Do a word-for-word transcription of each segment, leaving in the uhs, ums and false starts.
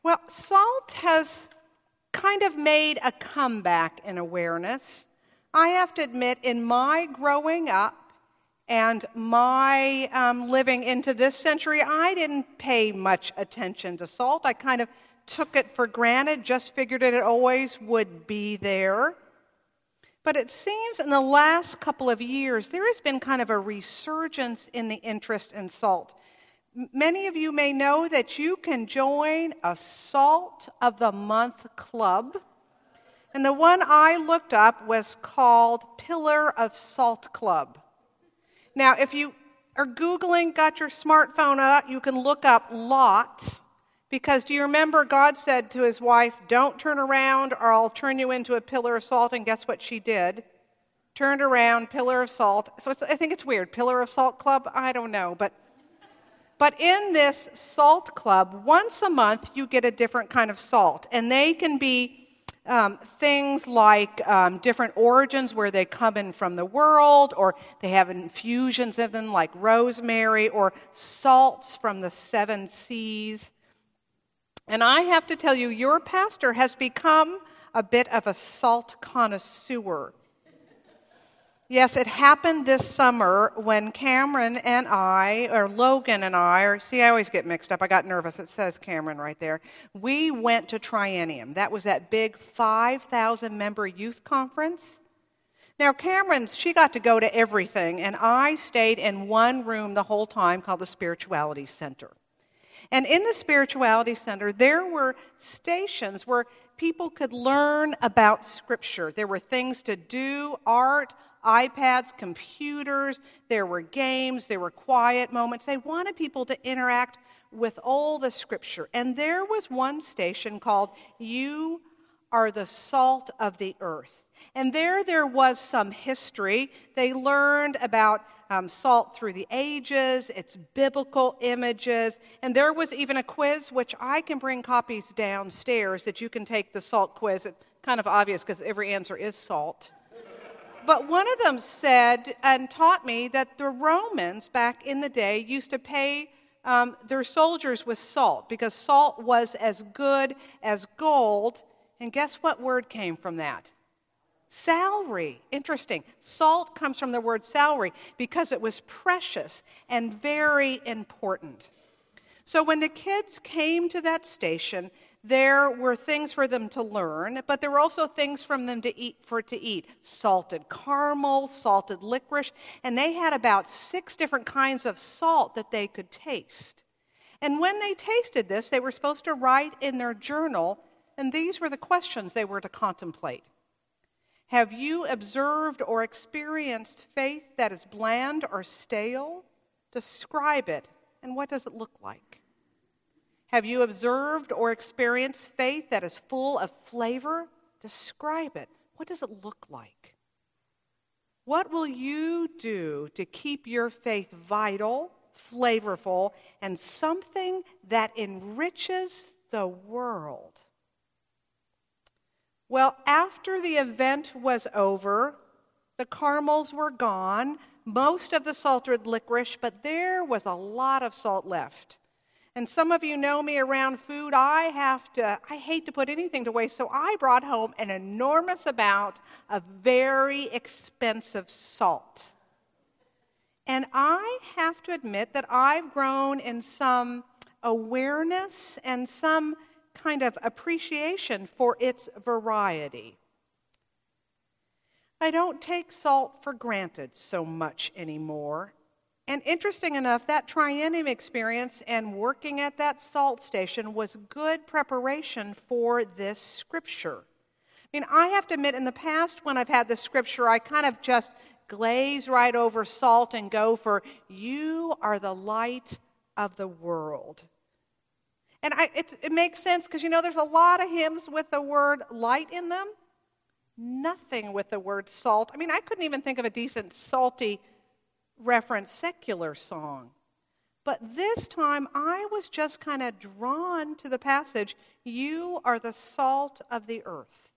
Well, salt has kind of made a comeback in awareness. I have to admit, in my growing up and my um, living into this century, I didn't pay much attention to salt. I kind of took it for granted, just figured it always would be there. But it seems in the last couple of years, there has been kind of a resurgence in the interest in salt. Many of you may know that you can join a Salt of the Month club. And the one I looked up was called Pillar of Salt Club. Now, if you are Googling, got your smartphone up, you can look up Lot. Because do you remember God said to his wife, don't turn around or I'll turn you into a pillar of salt, and guess what she did? Turned around, pillar of salt. So it's, I think it's weird, Pillar of Salt Club, I don't know. But, but in this salt club, once a month you get a different kind of salt. And they can be um, things like um, different origins where they come in from the world, or they have infusions of them like rosemary, or salts from the seven seas. And I have to tell you, your pastor has become a bit of a salt connoisseur. Yes, it happened this summer when Cameron and I, or Logan and I, or see, I always get mixed up. I got nervous. It says Cameron right there. We went to Triennium. That was that big five thousand member youth conference. Now, Cameron, she got to go to everything, and I stayed in one room the whole time called the Spirituality Center. And in the Spirituality Center, there were stations where people could learn about Scripture. There were things to do, art, iPads, computers. There were games. There were quiet moments. They wanted people to interact with all the Scripture. And there was one station called You Are the Salt of the Earth. And there, there was some history. They learned about um, salt through the ages, its biblical images, and there was even a quiz, which I can bring copies downstairs that you can take the salt quiz. It's kind of obvious because every answer is salt. But one of them said and taught me that the Romans back in the day used to pay um, their soldiers with salt because salt was as good as gold. And guess what word came from that? Salary. Interesting. Salt comes from the word salary because it was precious and very important. So when the kids came to that station, there were things for them to learn, but there were also things for them to eat for to eat. Salted caramel, salted licorice, and they had about six different kinds of salt that they could taste. And when they tasted this, they were supposed to write in their journal, and these were the questions they were to contemplate. Have you observed or experienced faith that is bland or stale? Describe it, and what does it look like? Have you observed or experienced faith that is full of flavor? Describe it. What does it look like? What will you do to keep your faith vital, flavorful, and something that enriches the world? Well, after the event was over, the caramels were gone, most of the salted licorice, but there was a lot of salt left. And some of you know me around food. I have to, I hate to put anything to waste, so I brought home an enormous amount of very expensive salt. And I have to admit that I've grown in some awareness and some kind of appreciation for its variety. I don't take salt for granted so much anymore. And interesting enough, that Triennium experience and working at that salt station was good preparation for this scripture. I mean, I have to admit, in the past when I've had this scripture, I kind of just glaze right over salt and go for, you are the light of the world. And I, it, it makes sense because, you know, there's a lot of hymns with the word light in them. Nothing with the word salt. I mean, I couldn't even think of a decent salty reference secular song. But this time, I was just kind of drawn to the passage, you are the salt of the earth.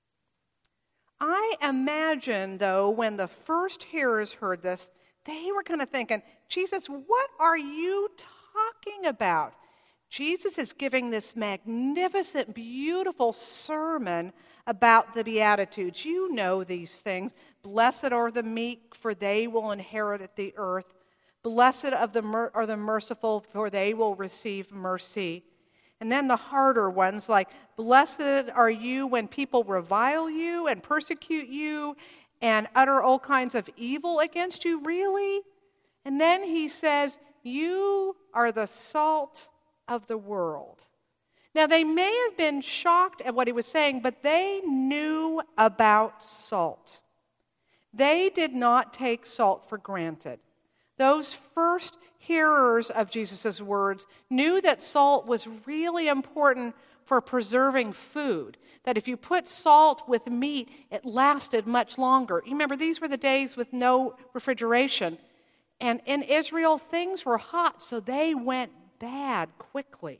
I imagine, though, when the first hearers heard this, they were kind of thinking, Jesus, what are you talking about? Jesus is giving this magnificent, beautiful sermon about the Beatitudes. You know these things. Blessed are the meek, for they will inherit the earth. Blessed of the mer- are the merciful, for they will receive mercy. And then the harder ones, like, blessed are you when people revile you and persecute you and utter all kinds of evil against you. Really? And then he says, you are the salt of the world. Now, they may have been shocked at what he was saying, but they knew about salt. They did not take salt for granted. Those first hearers of Jesus' words knew that salt was really important for preserving food, that if you put salt with meat, it lasted much longer. You remember, these were the days with no refrigeration. And in Israel, things were hot, so they went bad quickly.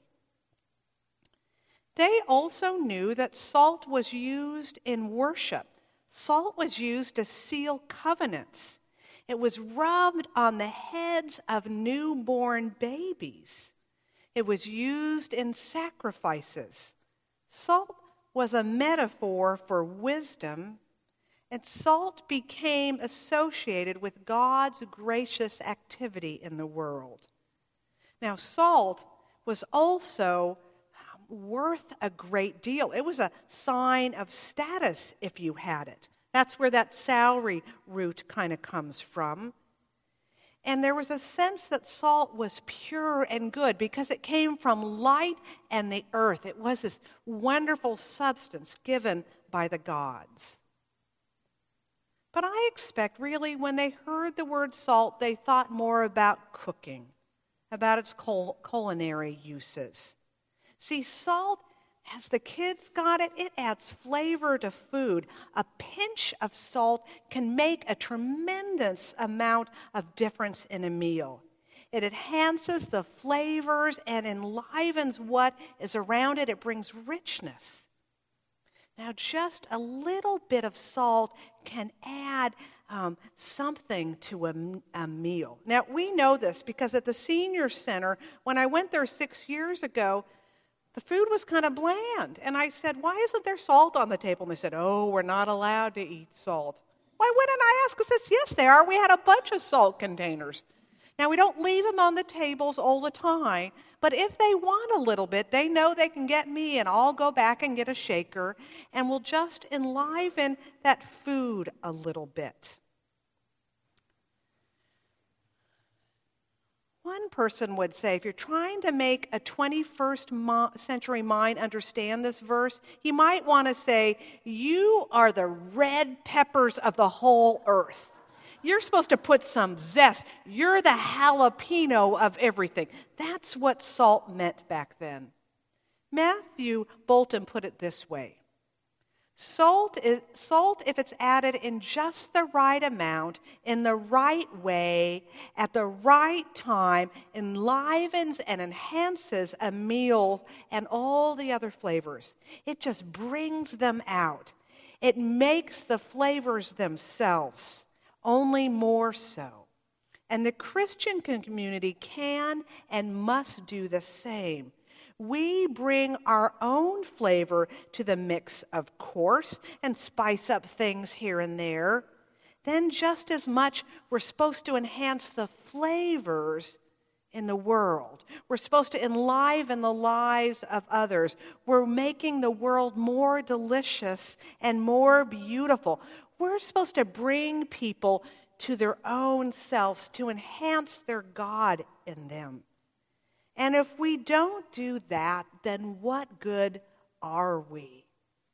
They also knew that salt was used in worship. Salt was used to seal covenants. It was rubbed on the heads of newborn babies. It was used in sacrifices. Salt was a metaphor for wisdom, and salt became associated with God's gracious activity in the world. Now, salt was also worth a great deal. It was a sign of status if you had it. That's where that salary root kind of comes from. And there was a sense that salt was pure and good because it came from light and the earth. It was this wonderful substance given by the gods. But I expect, really, when they heard the word salt, they thought more about cooking, about its cul- culinary uses. See, salt, as the kids got it, it adds flavor to food. A pinch of salt can make a tremendous amount of difference in a meal. It enhances the flavors and enlivens what is around it. It brings richness. Now, just a little bit of salt can add um, something to a, a meal. Now, we know this because at the senior center, when I went there six years ago, the food was kind of bland. And I said, why isn't there salt on the table? And they said, oh, we're not allowed to eat salt. Why wouldn't I ask? I said, yes, they are. We had a bunch of salt containers. Now, we don't leave them on the tables all the time, but if they want a little bit, they know they can get me, and I'll go back and get a shaker, and we'll just enliven that food a little bit. One person would say, if you're trying to make a twenty-first century mind understand this verse, he might want to say, you are the red peppers of the whole earth. You're supposed to put some zest. You're the jalapeno of everything. That's what salt meant back then. Matthew Bolton put it this way. Salt, is, salt, if it's added in just the right amount, in the right way, at the right time, enlivens and enhances a meal and all the other flavors. It just brings them out. It makes the flavors themselves only more so. And the Christian community can and must do the same. We bring our own flavor to the mix, of course, and spice up things here and there. Then just as much, we're supposed to enhance the flavors in the world. We're supposed to enliven the lives of others. We're making the world more delicious and more beautiful. We're supposed to bring people to their own selves, to enhance their God in them. And if we don't do that, then what good are we?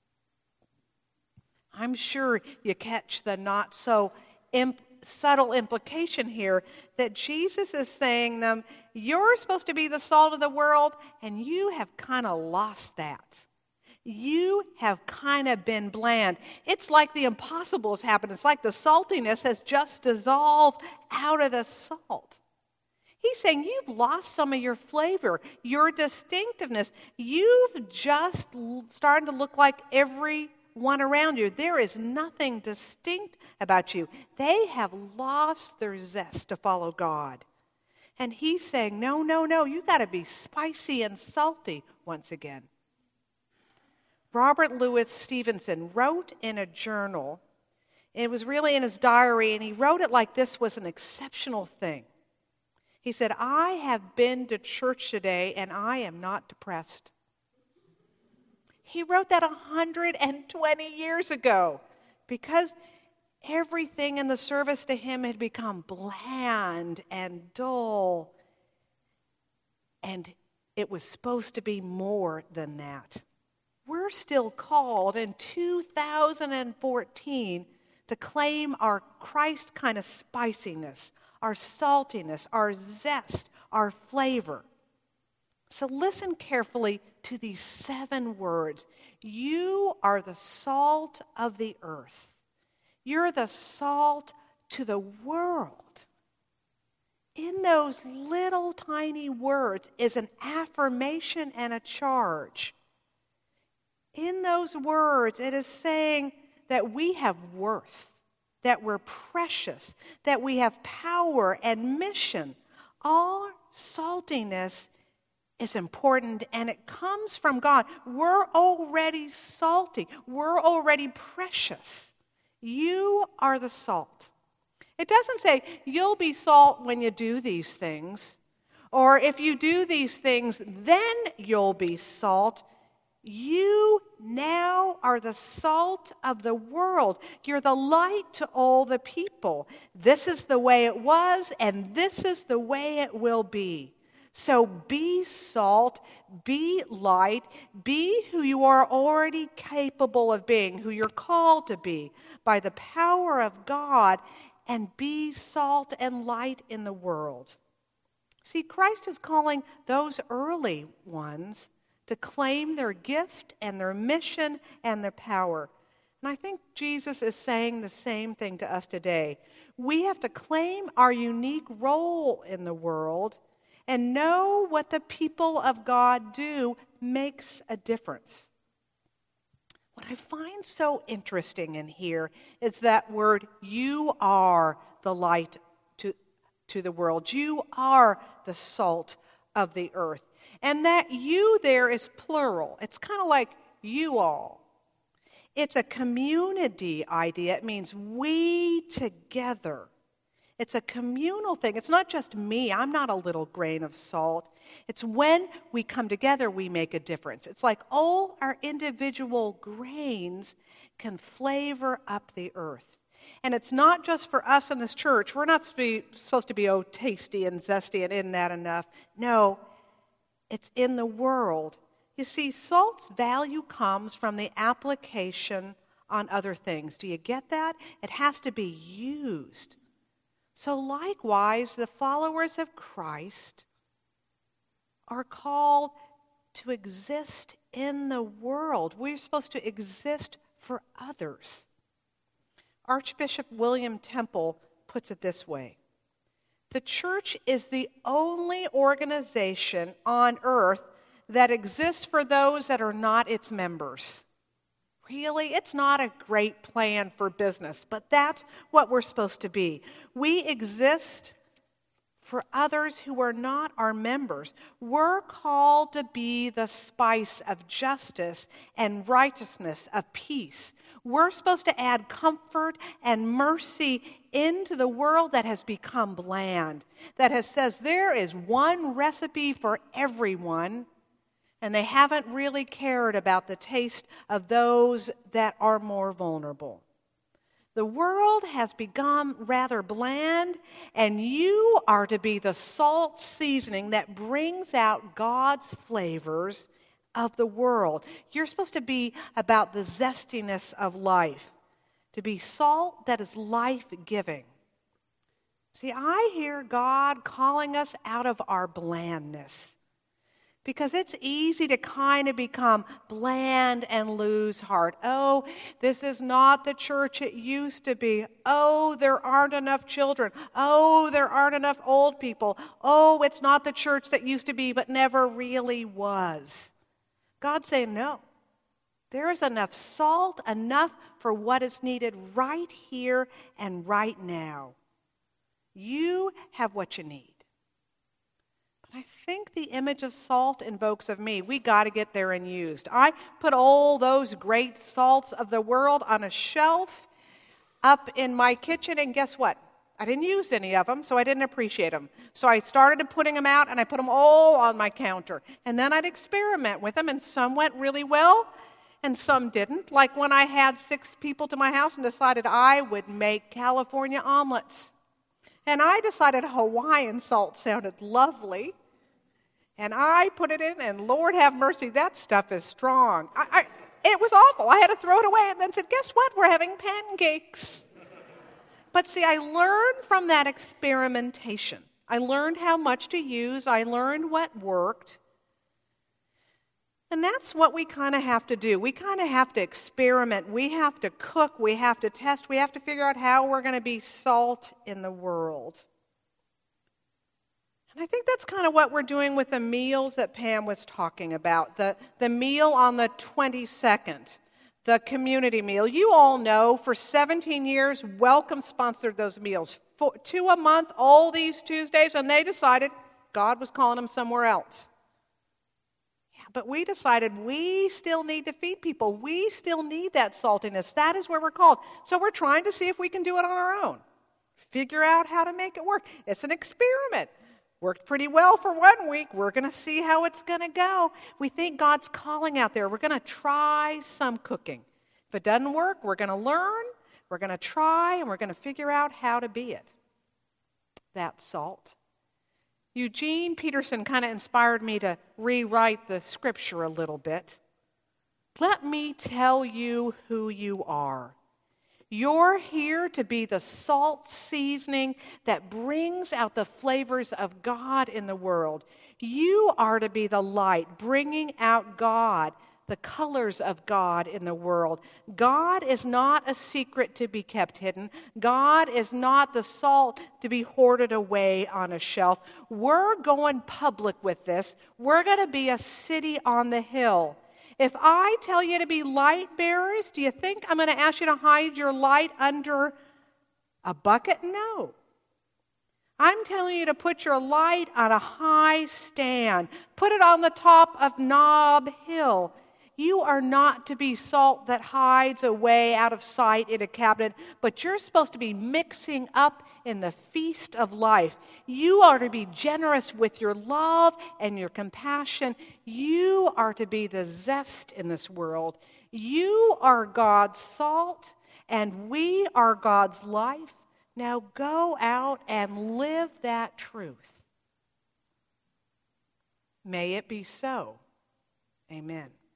I'm sure you catch the not so imp- subtle implication here that Jesus is saying them, you're supposed to be the salt of the world, and you have kind of lost that. You have kind of been bland. It's like the impossible has happened. It's like the saltiness has just dissolved out of the salt. He's saying you've lost some of your flavor, your distinctiveness. You've just started to look like everyone around you. There is nothing distinct about you. They have lost their zest to follow God. And he's saying, no, no, no, you got to be spicy and salty once again. Robert Louis Stevenson wrote in a journal, it was really in his diary, and he wrote it like this was an exceptional thing. He said, I have been to church today and I am not depressed. He wrote that one hundred twenty years ago because everything in the service to him had become bland and dull. And it was supposed to be more than that. We're still called in two thousand fourteen to claim our Christ kind of spiciness, our saltiness, our zest, our flavor. So listen carefully to these seven words. You are the salt of the earth. You're the salt to the world. In those little tiny words is an affirmation and a charge. In those words, it is saying that we have worth, that we're precious, that we have power and mission. All saltiness is important, and it comes from God. We're already salty. We're already precious. You are the salt. It doesn't say you'll be salt when you do these things, or if you do these things, then you'll be salt. You now are the salt of the world. You're the light to all the people. This is the way it was, and this is the way it will be. So be salt, be light, be who you are already capable of being, who you're called to be by the power of God, and be salt and light in the world. See, Christ is calling those early ones to claim their gift and their mission and their power. And I think Jesus is saying the same thing to us today. We have to claim our unique role in the world and know what the people of God do makes a difference. What I find so interesting in here is that word, you are the light to, to the world. You are the salt of the earth. And that you there is plural. It's kind of like you all. It's a community idea. It means we together. It's a communal thing. It's not just me. I'm not a little grain of salt. It's when we come together we make a difference. It's like all our individual grains can flavor up the earth. And it's not just for us in this church. We're not supposed to be, oh, tasty and zesty and isn't that enough? No. It's in the world. You see, salt's value comes from the application on other things. Do you get that? It has to be used. So likewise, the followers of Christ are called to exist in the world. We're supposed to exist for others. Archbishop William Temple puts it this way. The church is the only organization on earth that exists for those that are not its members. Really, it's not a great plan for business, but that's what we're supposed to be. We exist for others who are not our members. We're called to be the spice of justice and righteousness, of peace. We're supposed to add comfort and mercy into the world that has become bland, that has says there is one recipe for everyone, and they haven't really cared about the taste of those that are more vulnerable. The world has become rather bland, and you are to be the salt seasoning that brings out God's flavors of the world. You're supposed to be about the zestiness of life, to be salt that is life-giving. See, I hear God calling us out of our blandness, because it's easy to kind of become bland and lose heart. Oh, this is not the church it used to be. Oh, there aren't enough children. Oh, there aren't enough old people. Oh, it's not the church that used to be but never really was. God's saying, no. There is enough salt, enough for what is needed right here and right now. You have what you need. I think the image of salt invokes of me. We got to get there and used. I put all those great salts of the world on a shelf up in my kitchen, and guess what? I didn't use any of them, so I didn't appreciate them. So I started putting them out, and I put them all on my counter. And then I'd experiment with them, and some went really well, and some didn't. Like when I had six people to my house and decided I would make California omelets. And I decided Hawaiian salt sounded lovely. And I put it in, and Lord have mercy, that stuff is strong. I, I, it was awful. I had to throw it away and then said, guess what? We're having pancakes. But see, I learned from that experimentation. I learned how much to use. I learned what worked. And that's what we kind of have to do. We kind of have to experiment. We have to cook. We have to test. We have to figure out how we're going to be salt in the world. And I think that's kind of what we're doing with the meals that Pam was talking about. The, the meal on the twenty-second, the community meal. You all know for seventeen years, Welcome sponsored those meals. For, two a month, all these Tuesdays, and they decided God was calling them somewhere else. But we decided we still need to feed people. We still need that saltiness. That is where we're called. So we're trying to see if we can do it on our own. Figure out how to make it work. It's an experiment. Worked pretty well for one week. We're going to see how it's going to go. We think God's calling out there. We're going to try some cooking. If it doesn't work, we're going to learn. We're going to try, and we're going to figure out how to be it. That salt. Eugene Peterson kind of inspired me to rewrite the scripture a little bit. Let me tell you who you are. You're here to be the salt seasoning that brings out the flavors of God in the world. You are to be the light, bringing out God, the colors of God in the world. God is not a secret to be kept hidden. God is not the salt to be hoarded away on a shelf. We're going public with this. We're going to be a city on the hill. If I tell you to be light bearers, do you think I'm going to ask you to hide your light under a bucket? No. I'm telling you to put your light on a high stand. Put it on the top of Nob Hill. You are not to be salt that hides away out of sight in a cabinet, but you're supposed to be mixing up in the feast of life. You are to be generous with your love and your compassion. You are to be the zest in this world. You are God's salt, and we are God's life. Now go out and live that truth. May it be so. Amen.